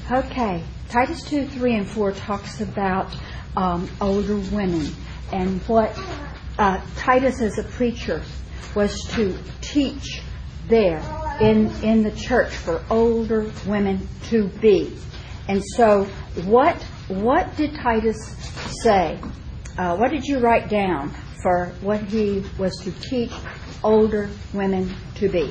Okay, Titus 2, 3, and 4 talks about older women, and what Titus as a preacher was to teach there in the church for older women to be. And so what did Titus say? What did you write down for what he was to teach older women to be?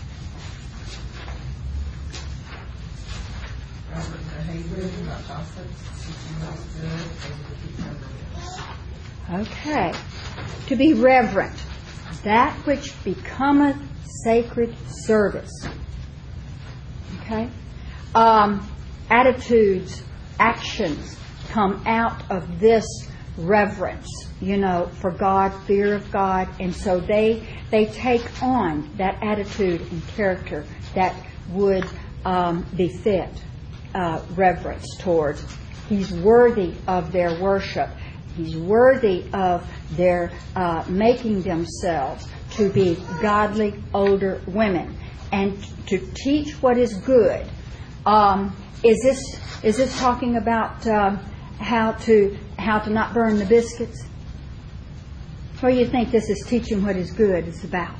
Okay. To be reverent, that which becometh sacred service. Okay? Attitudes, actions come out of this reverence, for God, fear of God, and so they take on that attitude and character that would befit reverence towards. He's worthy of their worship. He's worthy of their making themselves to be godly older women, and to teach what is good. Is this talking about how to not burn the biscuits? What do you think this is teaching what is good is about?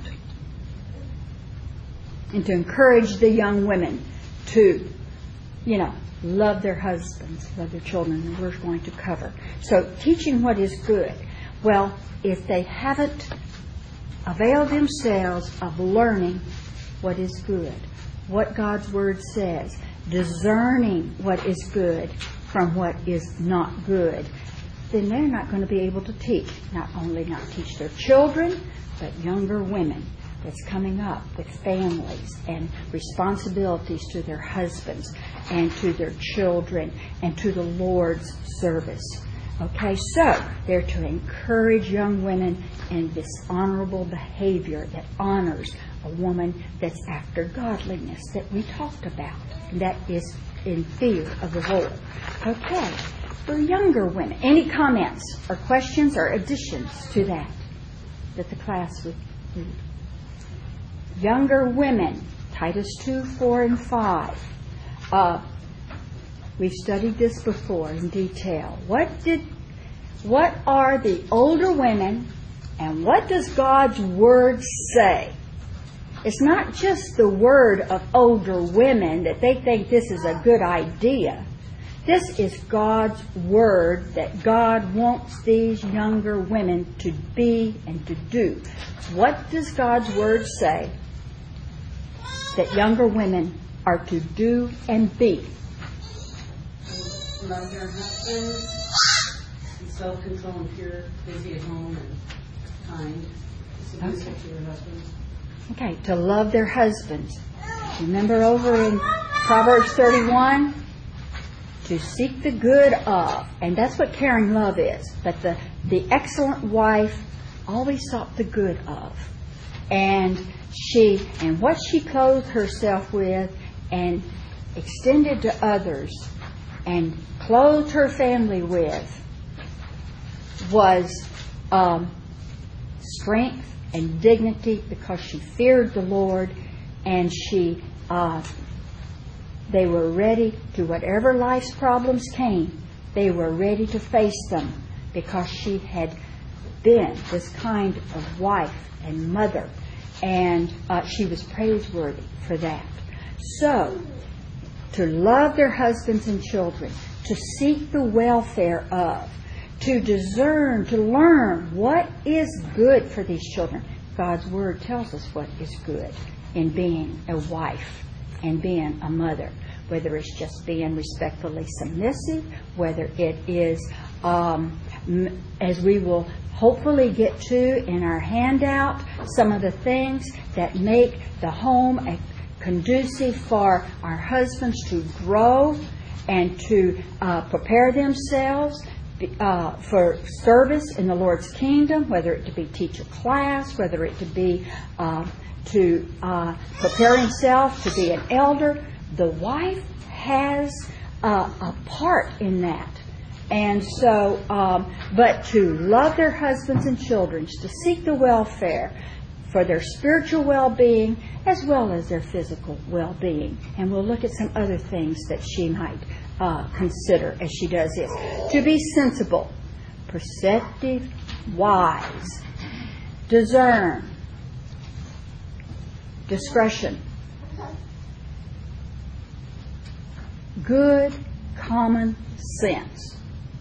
And to encourage the young women to, love their husbands, love their children, and we're going to cover. So teaching what is good. Well, if they haven't availed themselves of learning what is good, what God's Word says, discerning what is good from what is not good, then they're not going to be able to teach. Not only not teach their children, but younger women that's coming up with families and responsibilities to their husbands and to their children and to the Lord's service. Okay, so they're to encourage young women in this honorable behavior that honors a woman that's after godliness that we talked about, and that is in fear of the Lord. Okay, for younger women, any comments or questions or additions to that the class would read? Younger women, Titus 2, 4, and 5. We've studied this before in detail. What are the older women, and what does God's Word say? It's not just the word of older women that they think this is a good idea. This is God's Word that God wants these younger women to be and to do. What does God's Word say that younger women are to do and be? Love their husbands, be self-control and pure, busy at home and kind, submissive to their husbands. Okay, to love their husbands. Remember over in Proverbs 31? To seek the good of. And that's what caring love is. But the excellent wife always sought the good of. And what she clothed herself with and extended to others and clothed her family with was strength and dignity, because she feared the Lord, and they were ready to whatever life's problems came, they were ready to face them, because she had been this kind of wife and mother, and she was praiseworthy for that. So, to love their husbands and children, to seek the welfare of, to discern, to learn what is good for these children. God's Word tells us what is good in being a wife and being a mother. Whether it's just being respectfully submissive, whether it is, as we will hopefully get to in our handout, some of the things that make the home conducive for our husbands to grow and to prepare themselves for service in the Lord's kingdom, whether it to be teach a class, whether it to be to prepare himself to be an elder. The wife has a part in that. And so, but to love their husbands and children, to seek the welfare for their spiritual well-being as well as their physical well-being. And we'll look at some other things that she might consider as she does this. To be sensible, perceptive, wise, discern, discretion, good common sense.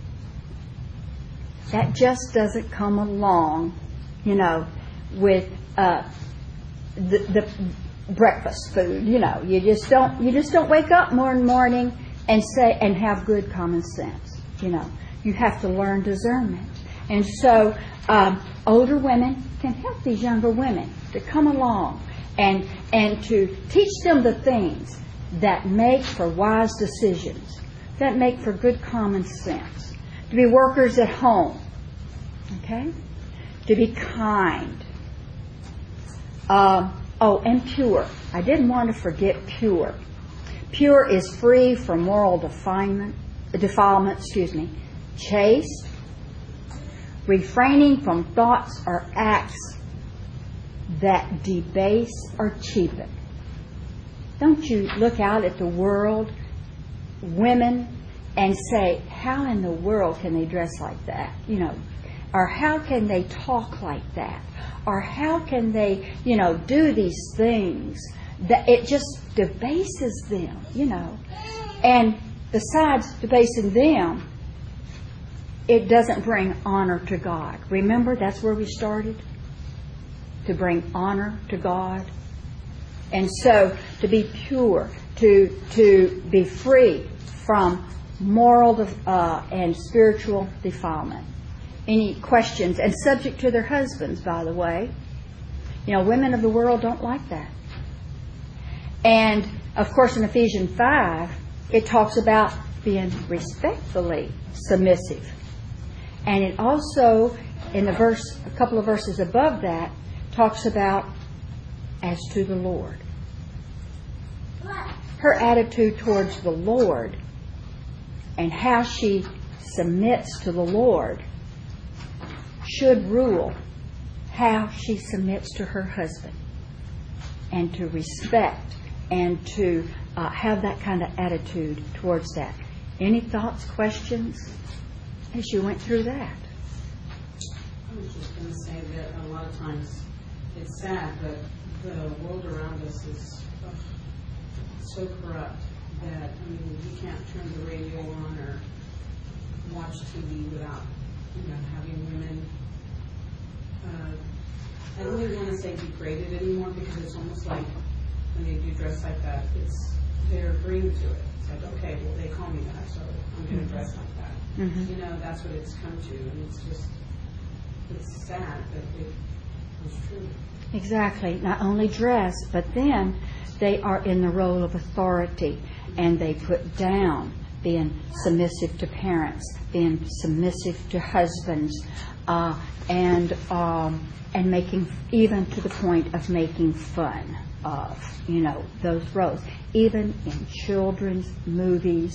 That just doesn't come along, with the breakfast food. You just don't wake up morning and have good common sense. You have to learn discernment, and so older women can help these younger women to come along and to teach them the things that make for wise decisions, that make for good common sense. To be workers at home, okay? To be kind. And pure. I didn't want to forget pure. Pure is free from moral defilement, chaste, refraining from thoughts or acts that debase or cheapen. Don't you look out at the world, women, and say, how in the world can they dress like that? Or how can they talk like that? Or how can they, do these things that it just debases them, And besides debasing them, it doesn't bring honor to God. Remember, that's where we started? To bring honor to God. And so, to be pure, to be free from moral and spiritual defilement. Any questions? And subject to their husbands, by the way. Women of the world don't like that. And, of course, in Ephesians 5, it talks about being respectfully submissive. And it also, in a couple of verses above that, talks about as to the Lord. Her attitude towards the Lord and how she submits to the Lord should rule how she submits to her husband, and to respect and to have that kind of attitude towards that. Any thoughts, questions as you went through that? I was just going to say that a lot of times it's sad, but the world around us is so corrupt that, you can't turn the radio on or watch TV without, having women, I don't even want to say degraded anymore, because it's almost like when they do dress like that, they're agreeing to it. It's like, okay, well, they call me that, so I'm going to dress like that. Mm-hmm. That's what it's come to, and it's sad that it was true. Exactly. Not only dress, but then they are in the role of authority, and they put down being submissive to parents, being submissive to husbands, and making, even to the point of making fun of, those roles, even in children's movies,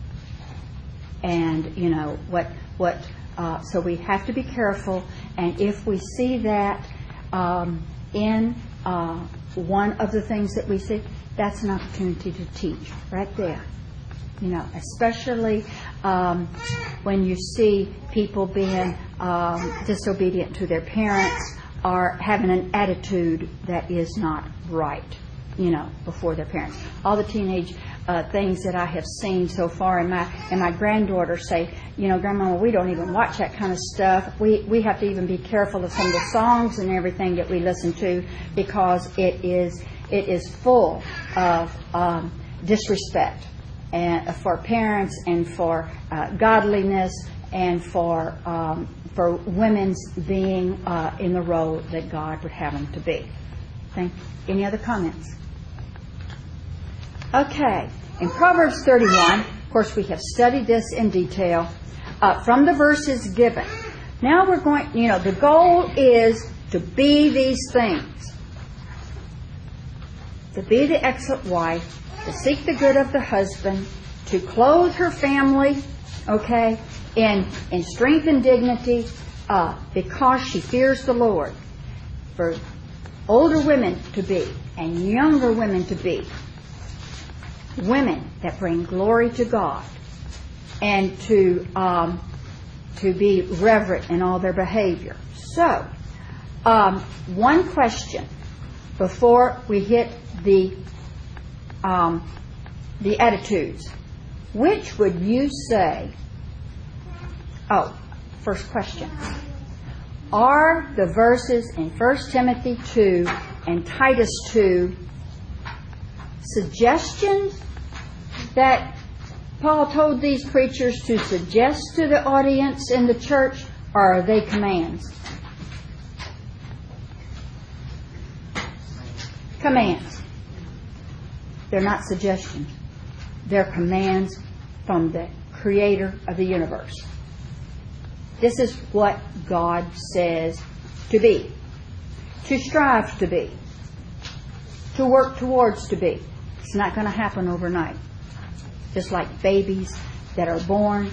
and so we have to be careful. And if we see that in one of the things that we see, that's an opportunity to teach right there. Especially when you see people being disobedient to their parents or having an attitude that is not right, before their parents. All the teenage things that I have seen so far, and my granddaughter say, Grandmama, we don't even watch that kind of stuff. We have to even be careful of some of the songs and everything that we listen to, because it is full of disrespect and for parents and for godliness and for women's being in the role that God would have them to be. Any other comments? Okay. In Proverbs 31, of course, we have studied this in detail from the verses given. Now we're going, the goal is to be these things. To be the excellent wife, to seek the good of the husband, to clothe her family, in strength and dignity, because she fears the Lord. For older women to be and younger women to be women that bring glory to God and to be reverent in all their behavior. So, one question before we hit the attitudes. Which would you say? First question. Are the verses in 1 Timothy 2 and Titus 2 suggestions that Paul told these preachers to suggest to the audience in the church, or are they commands? Commands. They're not suggestions. They're commands from the Creator of the universe. This is what God says to be, to strive to be, to work towards to be. It's not going to happen overnight. Just like babies that are born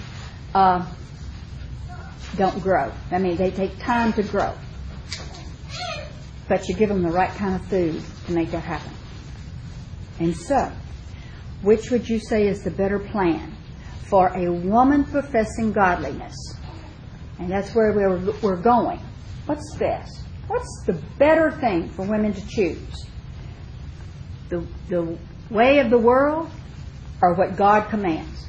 don't grow. I mean, they take time to grow. But you give them the right kind of food to make that happen. And so, which would you say is the better plan for a woman professing godliness? And that's where we're going. What's best? What's the better thing for women to choose? The way of the world or what God commands?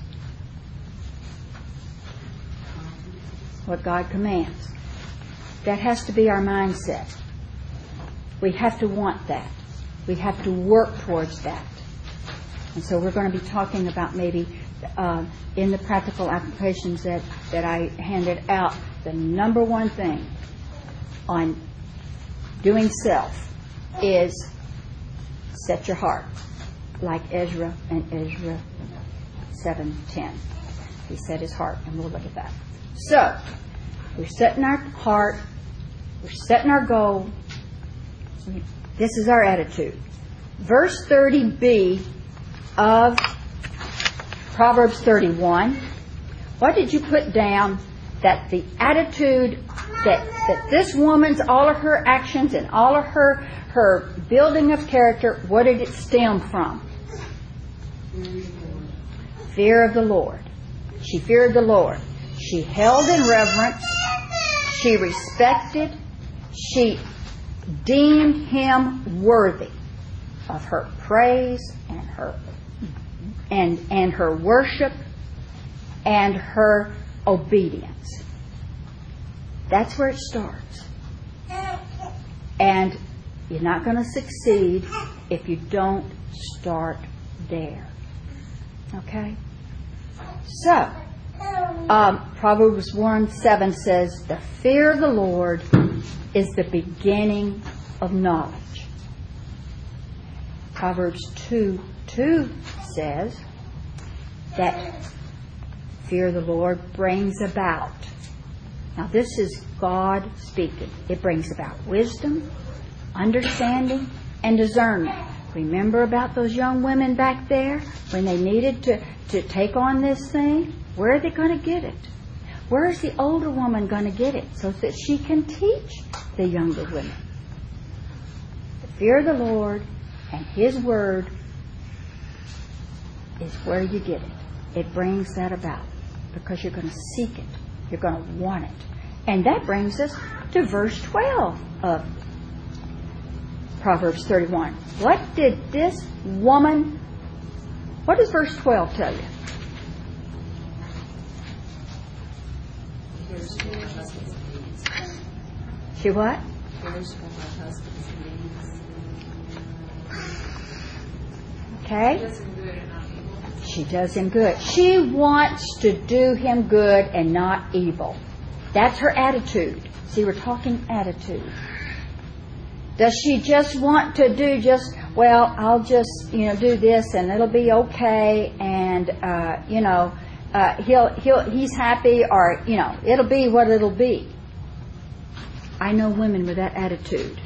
What God commands. That has to be our mindset. We have to want that. We have to work towards that. And so we're going to be talking about maybe in the practical applications that I handed out, the number one thing on doing self is set your heart, like Ezra and Ezra 7:10. He set his heart, and we'll look at that. So, we're setting our heart, we're setting our goal. This is our attitude. Verse 30b of Proverbs 31. What did you put down? That the attitude that this woman's, all of her actions and all of her building of character, what did it stem from? Fear of the Lord. She feared the Lord. She held in reverence. She respected. She deemed him worthy of her praise and her worship and her obedience. That's where it starts. And you're not going to succeed if you don't start there. Okay? So, Proverbs 1:7 says, the fear of the Lord is the beginning of knowledge. Proverbs 2:2 says that fear of the Lord brings about. Now this is God speaking. It brings about wisdom, understanding, and discernment. Remember about those young women back there when they needed to take on this thing? Where are they going to get it? Where is the older woman going to get it so that she can teach the younger women? The fear of the Lord and His Word is where you get it. It brings that about because you're going to seek it. You're going to want it. And that brings us to verse 12 of Proverbs 31. What did this woman, what does verse 12 tell you? She what? Okay? She does him good. She wants to do him good and not evil. That's her attitude. See, we're talking attitude. Does she just want to do I'll just, do this and it'll be okay and, he's happy or, it'll be what it'll be. I know women with that attitude.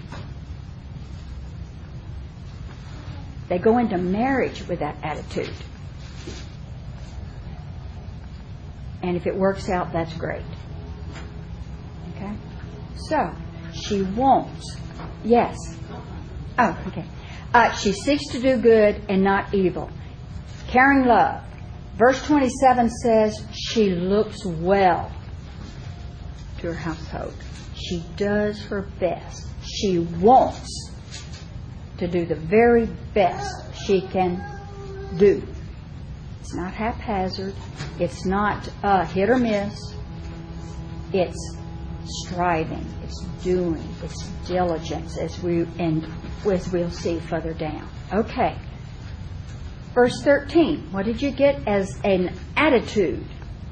They go into marriage with that attitude. And if it works out, that's great. Okay? So, she wants. Yes. Oh, okay. She seeks to do good and not evil. Caring love. Verse 27 says she looks well to her household. She does her best. She wants to do the very best she can do. It's not haphazard. It's not hit or miss. It's striving. It's doing. It's diligence, as we'll see further down. Okay. Verse 13. What did you get as an attitude?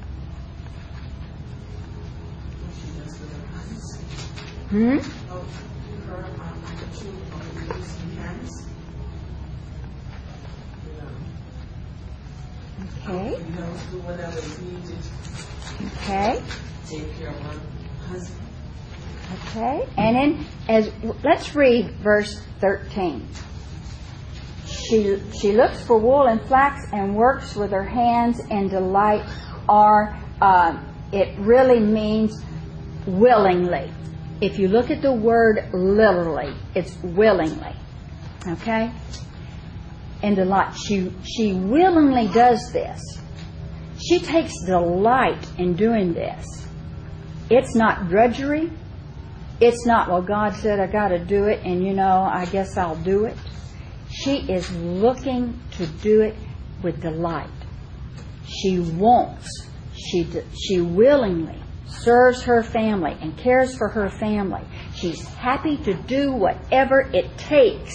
Okay. Okay. Take care of her husband. Okay. And then let's read verse 13. She looks for wool and flax and works with her hands and delight it really means willingly. If you look at the word literally, it's willingly. Okay? And delight. She willingly does this. She takes delight in doing this. It's not drudgery. It's not, well, God said I got to do it, and I guess I'll do it. She is looking to do it with delight. She wants. She willingly serves her family and cares for her family. She's happy to do whatever it takes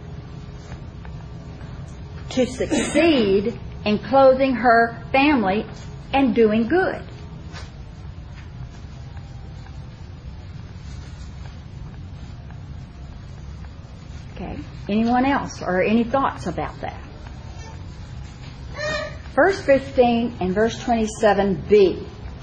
to succeed in clothing her family and doing good. Okay. Anyone else or any thoughts about that? Verse 15 and verse 27b.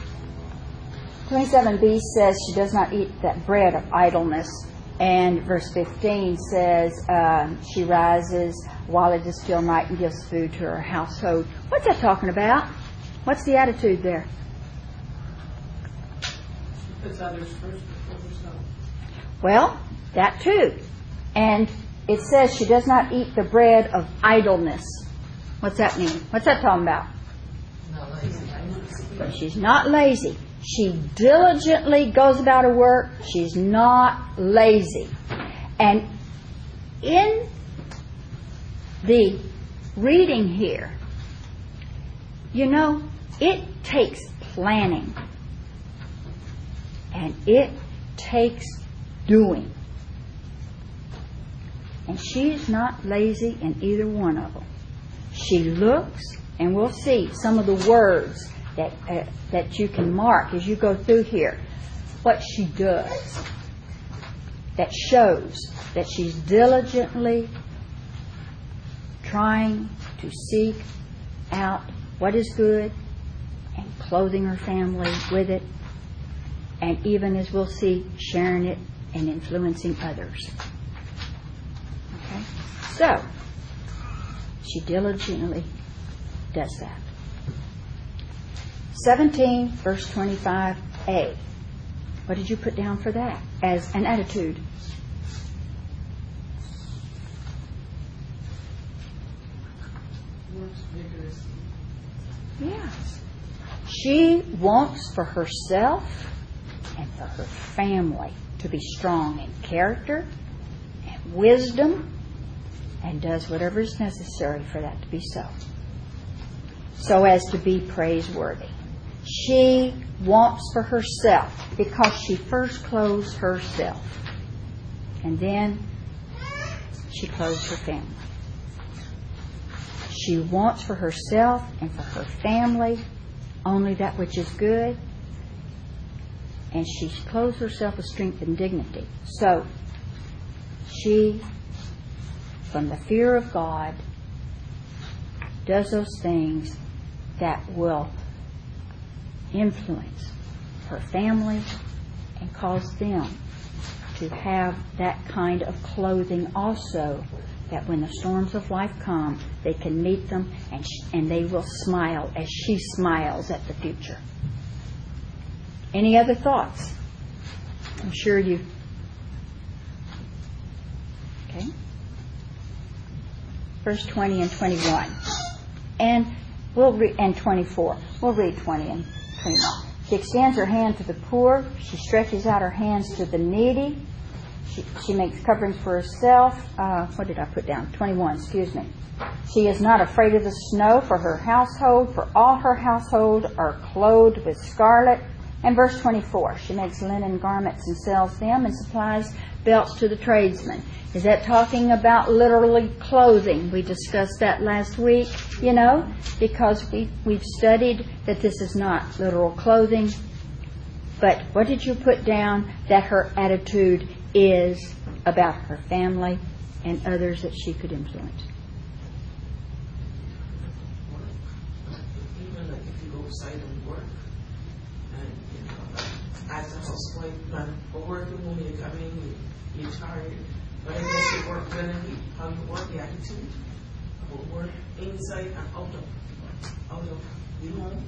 27b says she does not eat that bread of idleness. And verse 15 says she rises while it is still night and gives food to her household. What's that talking about? What's the attitude there? She puts others first before herself. Well, that too. And it says she does not eat the bread of idleness. What's that mean? What's that talking about? Not lazy. She's not lazy. She diligently goes about her work. She's not lazy. And in the reading here, it takes planning. And it takes doing. And she's not lazy in either one of them. She looks, and we'll see some of the words that you can mark as you go through here. What she does that shows that she's diligently trying to seek out what is good and clothing her family with it, and even, as we'll see, sharing it and influencing others. Okay? So, she diligently does that. 17, verse 25a. What did you put down for that as an attitude? Works vigorously. Yeah. She wants for herself and for her family to be strong in character and wisdom, and does whatever is necessary for that to be so as to be praiseworthy. She wants for herself because she first clothes herself, and then she clothes her family. She wants for herself and for her family only that which is good, and she clothes herself with strength and dignity. So she, from the fear of God, does those things that will influence her family and cause them to have that kind of clothing also, that when the storms of life come, they can meet them and they will smile as she smiles at the future. Any other thoughts? I'm sure you... Okay. Verse 20 and 21. And we'll read, and 24. We'll read 20 and 21. She extends her hand to the poor. She stretches out her hands to the needy. She makes coverings for herself. What did I put down? 21, excuse me. She is not afraid of the snow for her household, for all her household are clothed with scarlet. And verse 24, she makes linen garments and sells them and supplies belts to the tradesmen. Is that talking about literally clothing? We discussed that last week, because we've studied that this is not literal clothing. But what did you put down that her attitude is about her family and others that she could influence? Even if you go outside and work, and as a housewife, a working woman, you come in, you're tired, but I guess you work well and how you work, the attitude about work inside and out of the home.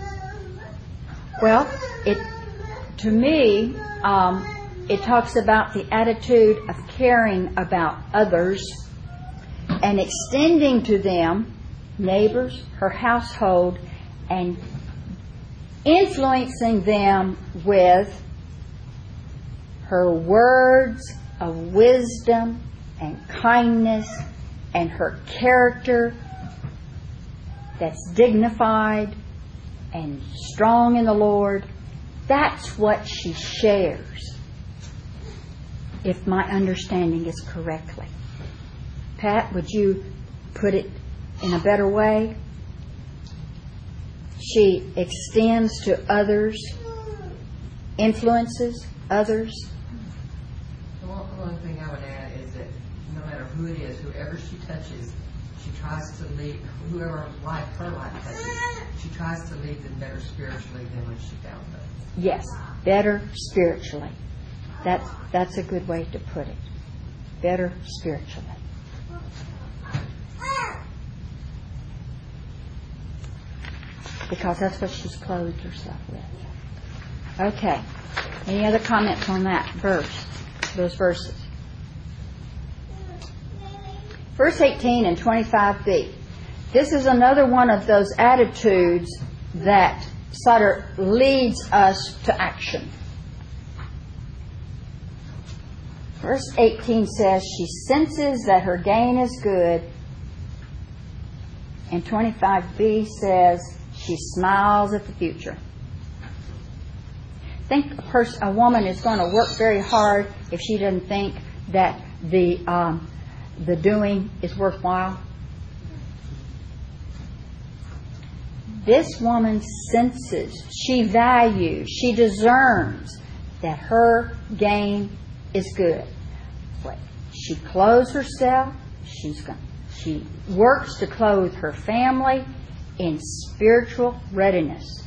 Well, to me, it talks about the attitude of caring about others and extending to them, neighbors, her household, and influencing them with her words of wisdom and kindness and her character that's dignified and strong in the Lord. That's what she shares, if my understanding is correctly. Pat, would you put it in a better way? She extends to others, influences others. The one thing I would add is that no matter who it is, whoever she touches, she tries to lead, whoever her life touches, she tries to lead them better spiritually than when she found them. Yes, better spiritually. That's a good way to put it. Better spiritually. Because that's what she's clothed herself with. Okay. Any other comments on that verse? Those verses. Verse 18 and 25b. This is another one of those attitudes that Sutter leads us to action. Verse 18 says she senses that her gain is good. And 25b says she smiles at the future. I think a woman is going to work very hard if she doesn't think that the doing is worthwhile. This woman senses, she values, she discerns that her gain is good. She clothes herself. She works to clothe her family in spiritual readiness.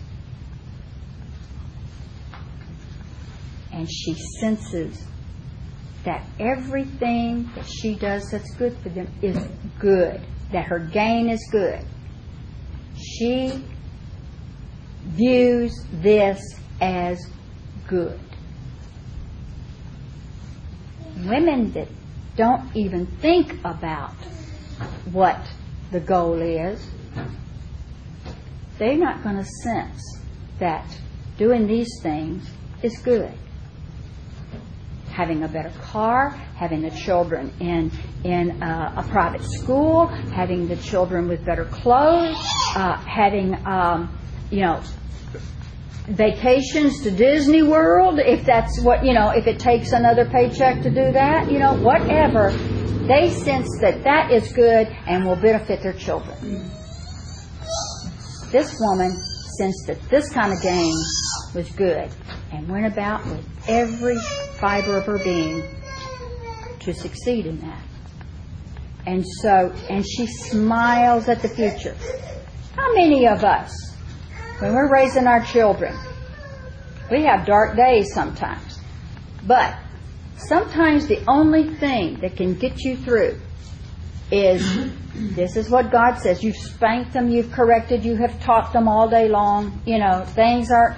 And she senses that everything that she does that's good for them is good, that her gain is good. She views this as good. Women that don't even think about what the goal is, they're not going to sense that doing these things is good. Having a better car, having the children in a private school, having the children with better clothes, having vacations to Disney World, if that's what, if it takes another paycheck to do that, whatever. They sense that is good and will benefit their children. This woman sensed that this kind of gain was good and went about with every fiber of her being to succeed in that. And she smiles at the future. How many of us, when we're raising our children, we have dark days sometimes, but sometimes the only thing that can get you through is, this is what God says. You've spanked them, you've corrected, you have taught them all day long. Things aren't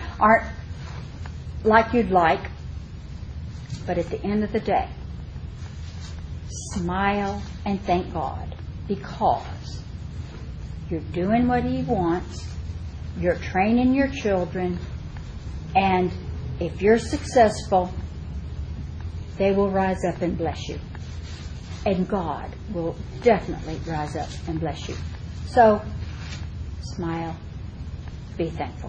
like you'd like. But at the end of the day, smile and thank God, because you're doing what He wants, you're training your children, and if you're successful, they will rise up and bless you. And God will definitely rise up and bless you. So, smile, be thankful.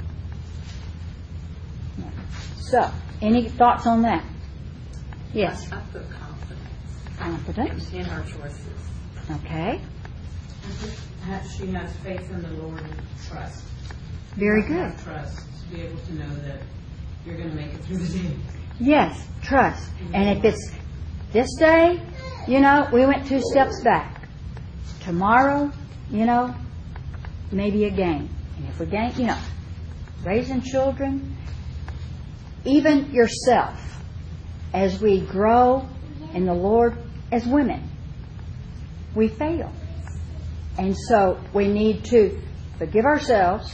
So, any thoughts on that? Yes. I put confidence. Confidence. In our choices. Okay. She has faith in the Lord and trust. Very You have good. trust to be able to know that you're going to make it through the day. Yes, trust. And if it's this day, we went 2 steps back. Tomorrow, maybe a gain. And if we gain, raising children, even yourself, as we grow in the Lord as women, we fail. And so we need to forgive ourselves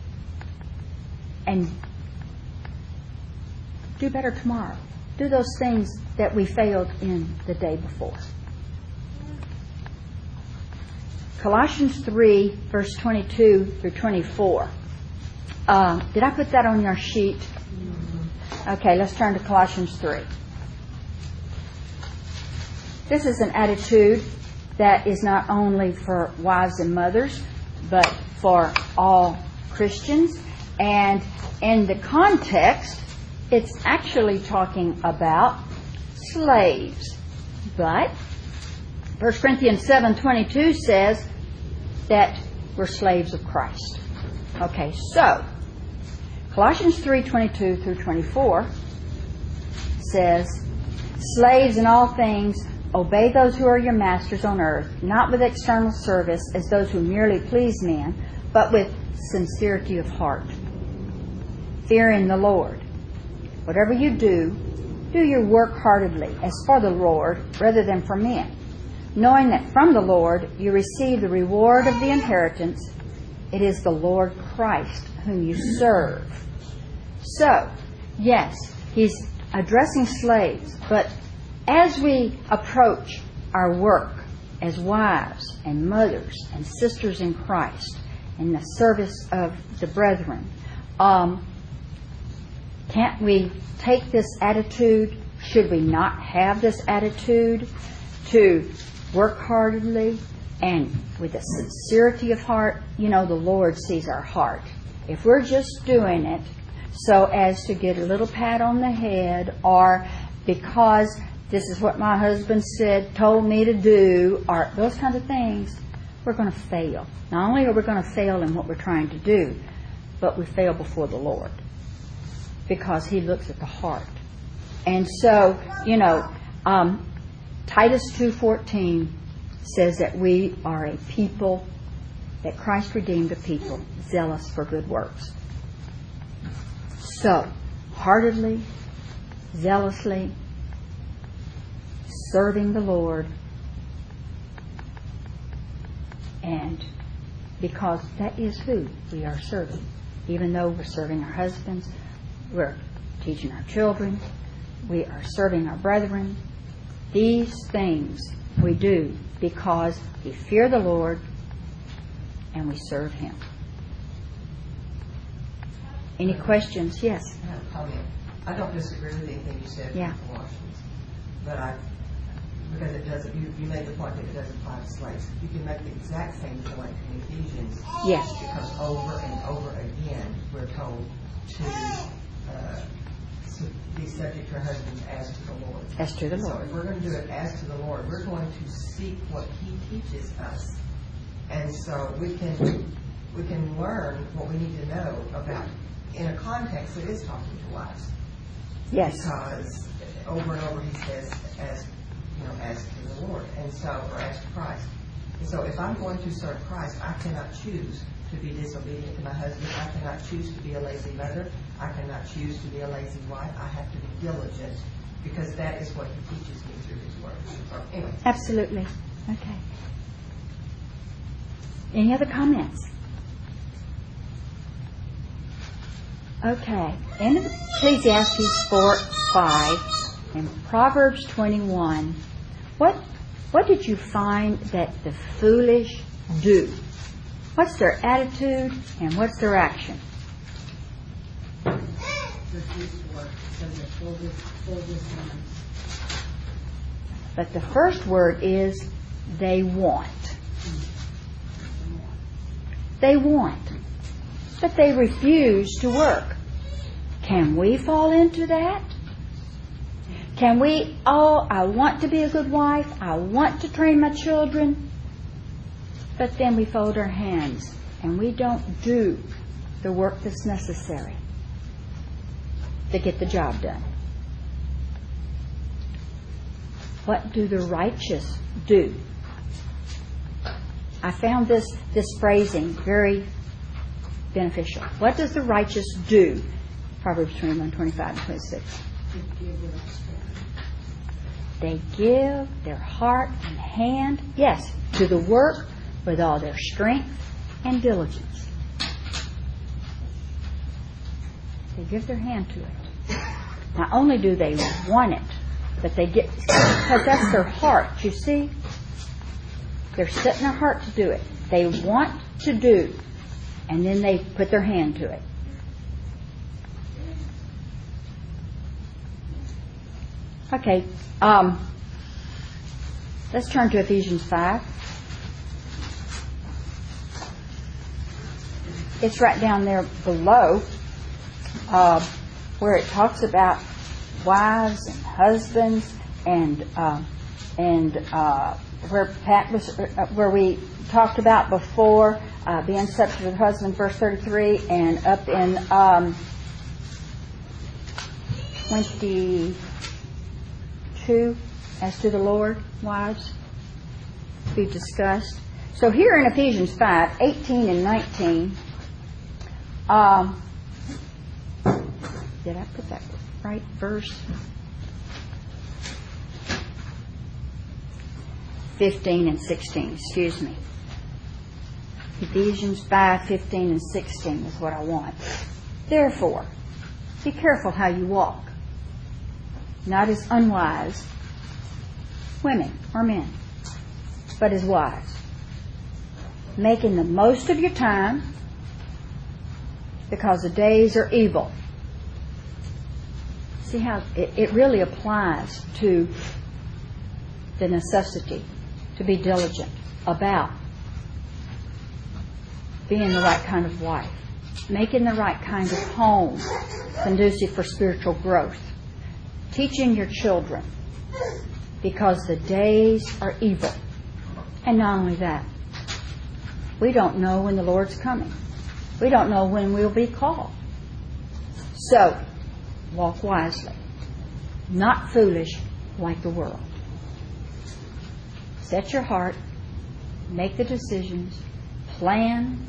and do better tomorrow. Do those things that we failed in the day before. Colossians 3, verse 22 through 24. Did I put that on your sheet? Okay, let's turn to Colossians 3. This is an attitude that is not only for wives and mothers, but for all Christians. And in the context, it's actually talking about slaves. But 1 Corinthians 7:22 says that we're slaves of Christ. Okay, so Colossians 3:22 through 24 says, "Slaves in all things, obey those who are your masters on earth, not with external service as those who merely please men, but with sincerity of heart, fearing the Lord. Whatever you do your work heartedly, as for the Lord, rather than for men, knowing that from the Lord you receive the reward of the inheritance. It is the Lord Christ whom you serve." So, yes, he's addressing slaves, but as we approach our work as wives and mothers and sisters in Christ in the service of the brethren, can't we take this attitude? Should we not have this attitude to work heartedly and with a sincerity of heart? The Lord sees our heart. If we're just doing it so as to get a little pat on the head, or because this is what my husband told me to do, or those kinds of things, we're going to fail. Not only are we going to fail in what we're trying to do, but we fail before the Lord, because He looks at the heart. And so, Titus 2:14 says that we are a people, that Christ redeemed a people, zealous for good works. So, heartedly, zealously, serving the Lord, and because that is who we are serving. Even though we're serving our husbands, we're teaching our children, we are serving our brethren. These things we do because we fear the Lord and we serve Him. Any questions? Yes. I have a comment. I don't disagree with anything you said Yeah. in Colossians, but because it doesn't. You made the point that it doesn't apply to slaves. You can make the exact same point in Ephesians. Yes. Because over and over again we're told to be subject to our husbands as to the Lord. As to the So Lord. if we're going to do it as to the Lord, we're going to seek what He teaches us, and so we can learn what we need to know about. In a context that is talking to wives. Yes. Because over and over He says, as to the Lord, and so, or as to Christ. And so if I'm going to serve Christ, I cannot choose to be disobedient to my husband. I cannot choose to be a lazy mother. I cannot choose to be a lazy wife. I have to be diligent, because that is what He teaches me through His Word. So anyway. Absolutely. Okay. Any other comments? Okay. In Ecclesiastes 4:5 and Proverbs 21, What did you find that the foolish do? What's their attitude and what's their action? But the first word is they want. They want. But they refuse to work. Can we fall into that? Can we, I want to be a good wife. I want to train my children. But then we fold our hands and we don't do the work that's necessary to get the job done. What do the righteous do? I found this phrasing very beneficial. What does the righteous do? Proverbs 21, 25, and 26. They give their heart and hand, yes, to the work with all their strength and diligence. They give their hand to it. Not only do they want it, but they get, because that's their heart, you see? They're setting their heart to do it. They want to do, and then they put their hand to it. Okay, let's turn to Ephesians 5. It's right down there below where it talks about wives and husbands and where we talked about before being subject to the husband, verse 33, and up in 22, as to the Lord, wives, we've discussed. So here in Ephesians 5, 18 and 19, did I put that right verse? 15 and 16, excuse me. Ephesians 5, 15 and 16 is what I want. Therefore, be careful how you walk, not as unwise women or men, but as wise, making the most of your time, because the days are evil. See how it really applies to the necessity to be diligent about being the right kind of wife, making the right kind of home conducive for spiritual growth, teaching your children, because the days are evil. And not only that, we don't know when the Lord's coming. We don't know when we'll be called. So, walk wisely, not foolish like the world. Set your heart, make the decisions, plan,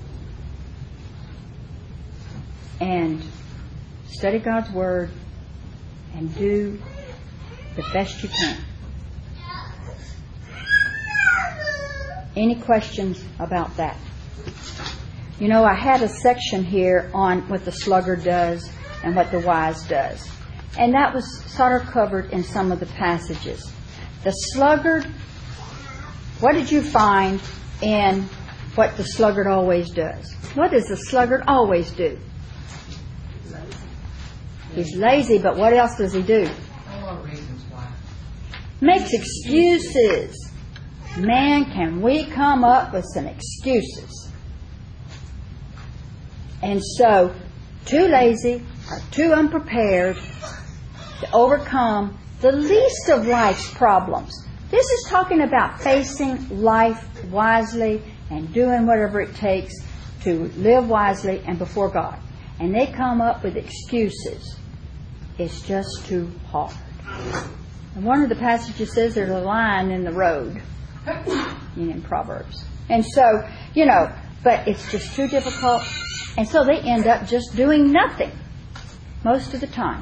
and study God's Word, and do the best you can. Any questions about that? You know, I had a section here on what the sluggard does and what the wise does. And that was sort of covered in some of the passages. The sluggard, what did you find in what the sluggard always does? What does the sluggard always do? He's lazy, but what else does he do? A lot of reasons why. Makes excuses. Man, can we come up with some excuses? And so, too lazy or too unprepared to overcome the least of life's problems. This is talking about facing life wisely and doing whatever it takes to live wisely and before God. And they come up with excuses. It's just too hard. And one of the passages says there's a line in the road in Proverbs. And so, but it's just too difficult. And so they end up just doing nothing most of the time.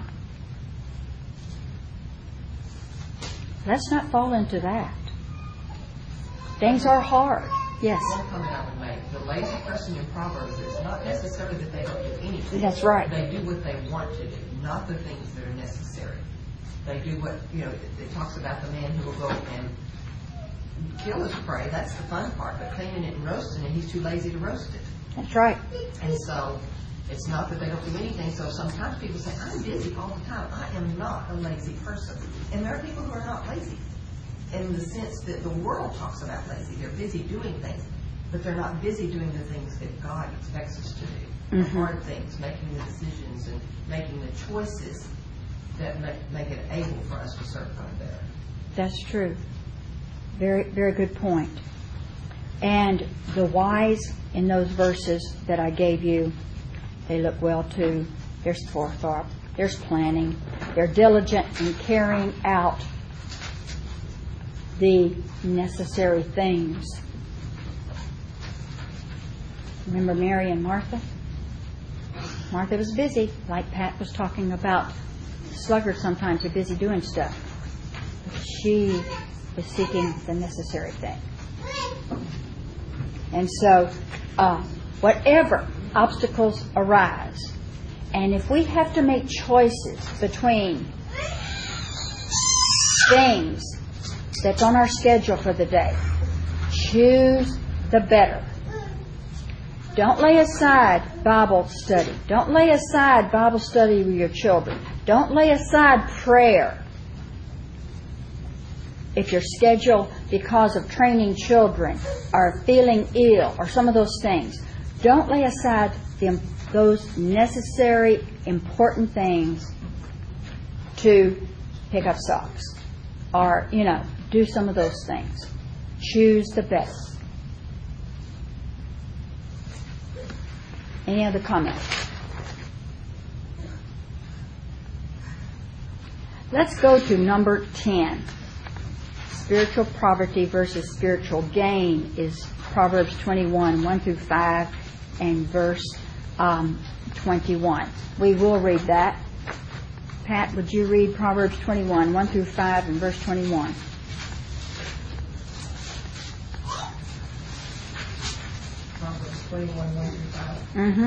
Let's not fall into that. Things are hard. Yes. One comment I would make. The lazy person in Proverbs is not necessarily that they don't do anything. That's right. They do what they want to do, not the things that are necessary. They do what, it talks about the man who will go and kill his prey. That's the fun part. But cleaning it and roasting it, he's too lazy to roast it. That's right. And so it's not that they don't do anything. So sometimes people say, I'm busy all the time. I am not a lazy person. And there are people who are not lazy in the sense that the world talks about lazy. They're busy doing things, but they're not busy doing the things that God expects us to do. The hard things, making the decisions and making the choices that make it able for us to serve God better. That's true. Very, very good point. And the wise in those verses that I gave you, they look well too. There's forethought. There's planning. They're diligent in carrying out the necessary things. Remember Mary and Martha? Martha was busy, like Pat was talking about. Sluggards sometimes are busy doing stuff. She was seeking the necessary thing. And so, whatever obstacles arise, and if we have to make choices between things that's on our schedule for the day, choose the better. Don't lay aside Bible study. Don't lay aside Bible study with your children. Don't lay aside prayer. If your schedule, because of training children, or feeling ill, or some of those things, don't lay aside those necessary, important things to pick up socks. Or, do some of those things. Choose the better. Any other comments? Let's go to number 10. Spiritual poverty versus spiritual gain is Proverbs 21, 1 through 5, and verse 21. We will read that. Pat, would you read Proverbs 21, 1 through 5, and verse 21? Proverbs 21, 1 through 5. Mm-hmm.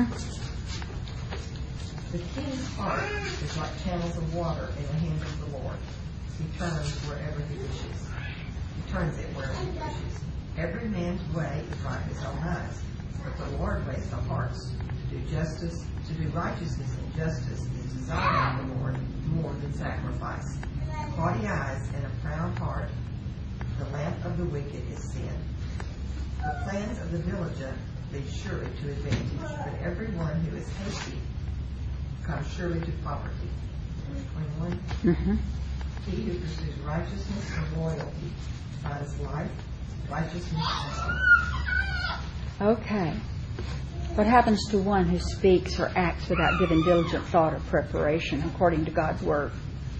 The king's heart is like channels of water in the hand of the Lord. He turns wherever he wishes. He turns it wherever he wishes. Every man's way is right in his own eyes, but the Lord weighs the hearts. To do righteousness and justice is desired of the Lord more than sacrifice. Haughty eyes and a proud heart, the lamp of the wicked is sin. The plans of the diligent lead surely to advantage, but everyone who is hasty comes surely to poverty. Verse 21. Mm-hmm. He who pursues righteousness and loyalty finds life, righteousness and honor. Okay. What happens to one who speaks or acts without giving diligent thought or preparation according to God's Word?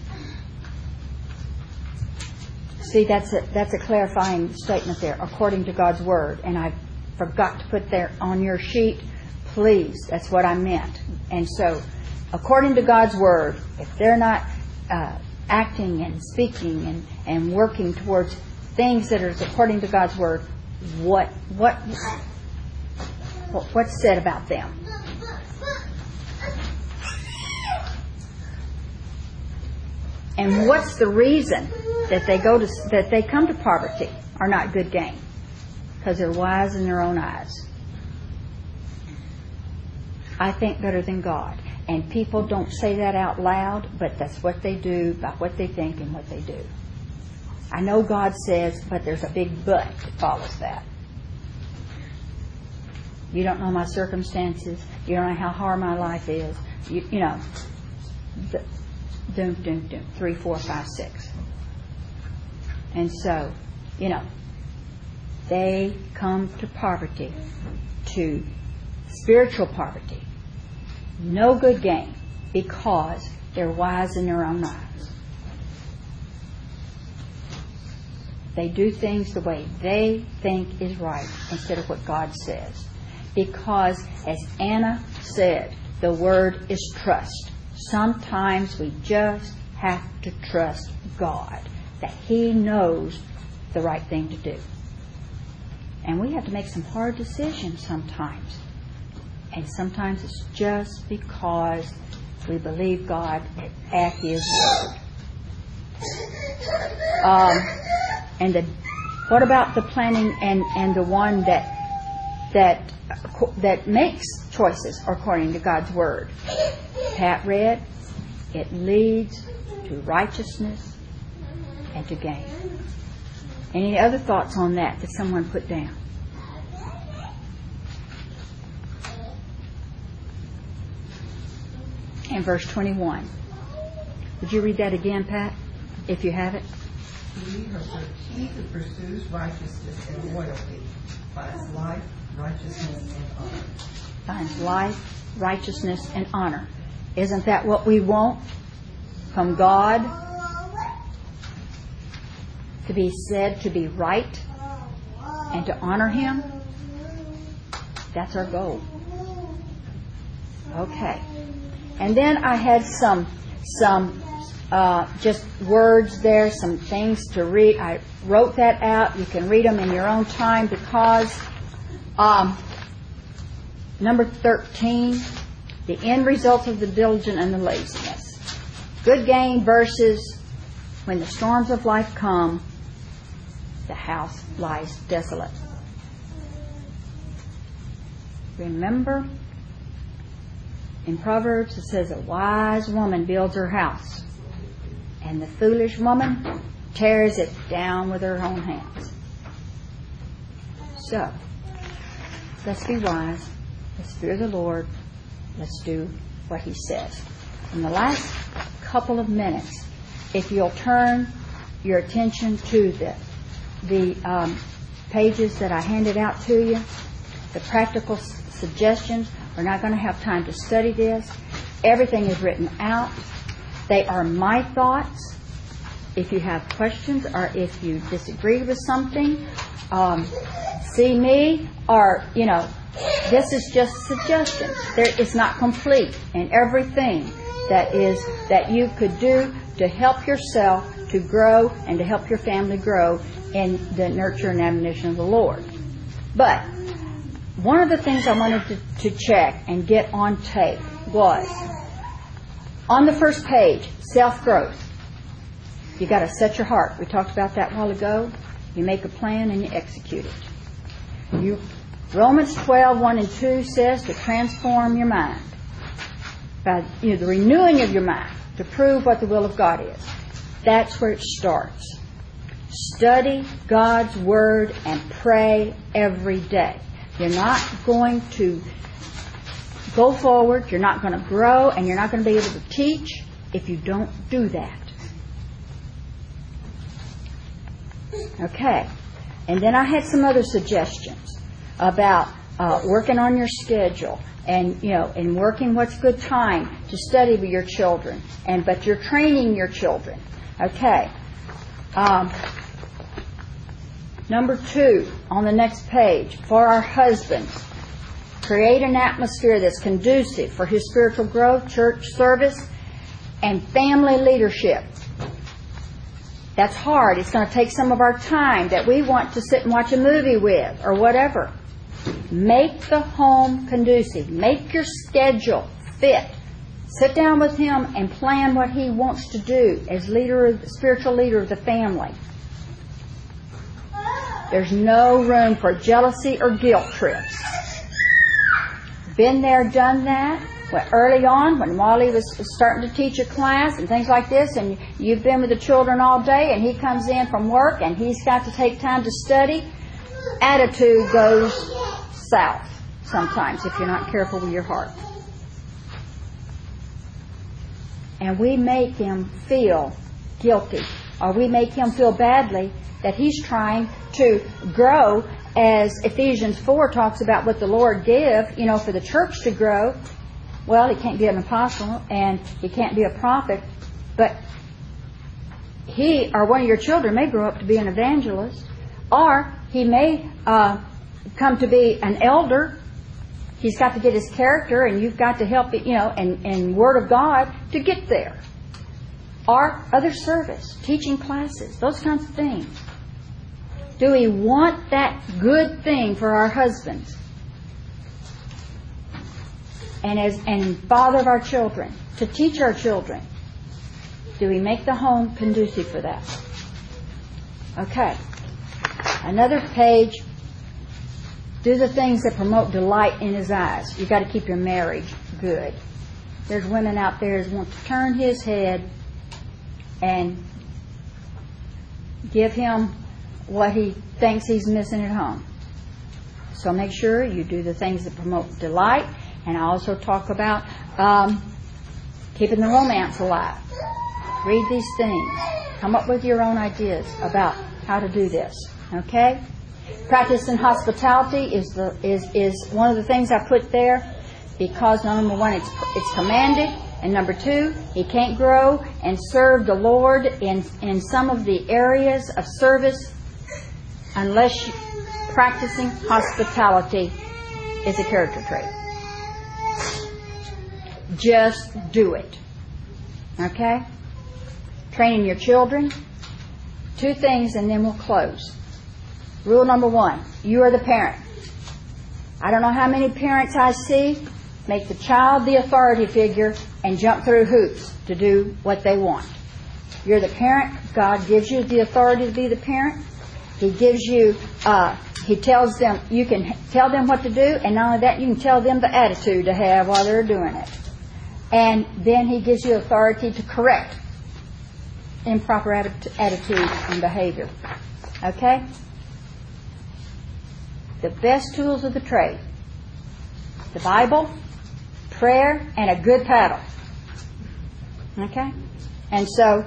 See, that's a clarifying statement there, according to God's Word. And I forgot to put there on your sheet, please, that's what I meant. And so, according to God's Word, if they're not acting and speaking and working towards things that are according to God's Word, what's said about them? And what's the reason that they come to poverty or not good gain? Because they're wise in their own eyes. I think better than God. And people don't say that out loud, but that's what they do by what they think and what they do. I know God says, but there's a big but that follows that. You don't know my circumstances. You don't know how hard my life is. You know. Doom, doom, doom. 3, 4, 5, 6. And so, they come to poverty, to spiritual poverty. No good gain, because they're wise in their own eyes. They do things the way they think is right instead of what God says. Because, as Anna said, the word is trust. Sometimes we just have to trust God, that He knows the right thing to do. And we have to make some hard decisions sometimes. And sometimes it's just because we believe God at His word. What about the planning and the one that makes choices according to God's Word? Pat read, it leads to righteousness and to gain. Any other thoughts on that someone put down? And verse 21. Would you read that again, Pat, if you have it? He who pursues righteousness and loyalty finds life, righteousness, and honor. Finds life, righteousness, and honor. Isn't that what we want from God? To be said to be right and to honor Him? That's our goal. Okay. And then I had some just words there, some things to read. I wrote that out. You can read them in your own time because number 13, the end result of the diligent and the laziness. Good gain versus when the storms of life come, the house lies desolate. Remember, in Proverbs it says a wise woman builds her house, and the foolish woman tears it down with her own hands. So, let's be wise. Let's fear the Lord. Let's do what He says. In the last couple of minutes, if you'll turn your attention to the pages that I handed out to you, the practical suggestions. We're not going to have time to study this. Everything is written out. They are my thoughts. If you have questions or if you disagree with something, see me, or, this is just suggestions. It's not complete. And everything that you could do to help yourself to grow and to help your family grow in the nurture and admonition of the Lord. But one of the things I wanted to check and get on tape was on the first page, self-growth. You got to set your heart. We talked about that a while ago. You make a plan and you execute it. Romans 12:1-2 says to transform your mind by the renewing of your mind to prove what the will of God is. That's where it starts. Study God's Word and pray every day. You're not going to go forward, you're not going to grow, and you're not going to be able to teach if you don't do that. Okay. And then I had some other suggestions about working on your schedule and working what's good time to study with your children, but you're training your children. Okay. Number 2 on the next page, for our husbands, create an atmosphere that's conducive for his spiritual growth, church service, and family leadership. That's hard. It's going to take some of our time that we want to sit and watch a movie with or whatever. Make the home conducive. Make your schedule fit. Sit down with him and plan what he wants to do as spiritual leader of the family. There's no room for jealousy or guilt trips. Been there, done that. Early on, when Wally was starting to teach a class and things like this, and you've been with the children all day, and he comes in from work, and he's got to take time to study, attitude goes south sometimes if you're not careful with your heart. And we make him feel guilty, or we make him feel badly that he's trying to grow, as Ephesians 4 talks about what the Lord gave, for the church to grow. Well, he can't be an apostle and he can't be a prophet, but he or one of your children may grow up to be an evangelist, or he may come to be an elder. He's got to get his character, and you've got to help it, and Word of God to get there. Or other service, teaching classes, those kinds of things. Do we want that good thing for our husbands? And father of our children, to teach our children. Do we make the home conducive for that? Okay. Another page. Do the things that promote delight in his eyes. You've got to keep your marriage good. There's women out there that want to turn his head and give him what he thinks he's missing at home. So make sure you do the things that promote delight. And I also talk about keeping the romance alive. Read these things. Come up with your own ideas about how to do this. Okay? Practicing hospitality is one of the things I put there because number one, it's commanded, and number two, he can't grow and serve the Lord in some of the areas of service unless practicing hospitality is a character trait. Just do it. Okay? Training your children. 2 things and then we'll close. Rule number 1. You are the parent. I don't know how many parents I see make the child the authority figure and jump through hoops to do what they want. You're the parent. God gives you the authority to be the parent. He gives you, He tells them, you can tell them what to do, and not only that, you can tell them the attitude to have while they're doing it. And then He gives you authority to correct improper attitude and behavior. Okay? The best tools of the trade. The Bible, prayer, and a good paddle. Okay? And so,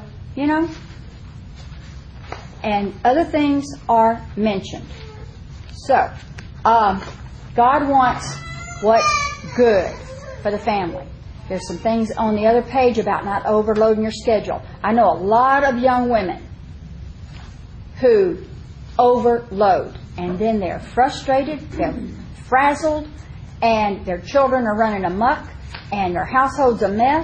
and other things are mentioned. So, God wants what's good for the family. There's some things on the other page about not overloading your schedule. I know a lot of young women who overload, and then they're frustrated, they're frazzled, and their children are running amok, and their household's a mess.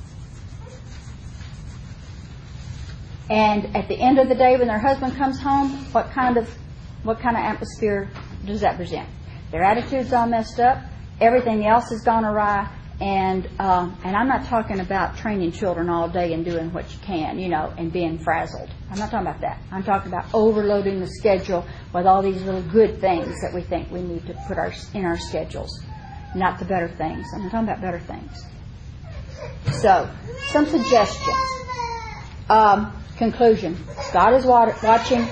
And at the end of the day, when their husband comes home, what kind of atmosphere does that present? Their attitude's all messed up. Everything else has gone awry. And I'm not talking about training children all day and doing what you can, and being frazzled. I'm not talking about that. I'm talking about overloading the schedule with all these little good things that we think we need to put in our schedules. Not the better things. I'm talking about better things. So, some suggestions. Conclusion. God is watching.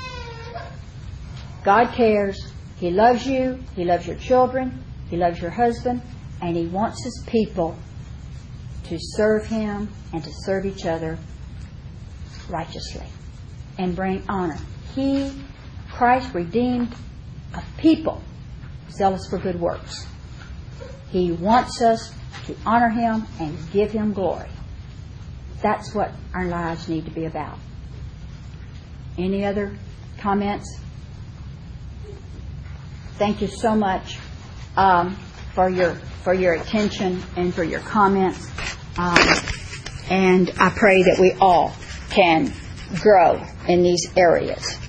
God cares. He loves you. He loves your children. He loves your husband. And He wants His people to serve Him and to serve each other righteously and bring honor. Christ, redeemed a people zealous for good works. He wants us to honor Him and give Him glory. That's what our lives need to be about. Any other comments? Thank you so much for your attention and for your comments. And I pray that we all can grow in these areas.